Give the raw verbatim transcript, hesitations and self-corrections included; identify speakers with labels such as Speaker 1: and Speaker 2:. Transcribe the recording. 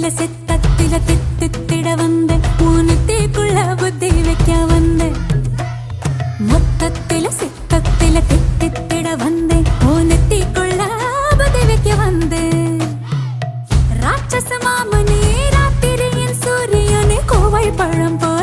Speaker 1: சித்தத்தில தித்தித்திட வந்த ஊனத்தேக்குள்ள புத்தி வைக்க வந்த மொத்தத்தில சித்தத்தில தித்தித்திட வந்த ஊனத்தேக்குள்ள புத்தி வைக்க வந்த ராட்சச மாமனே ராத்திரியின் சூரியனே கோவை பழம் போ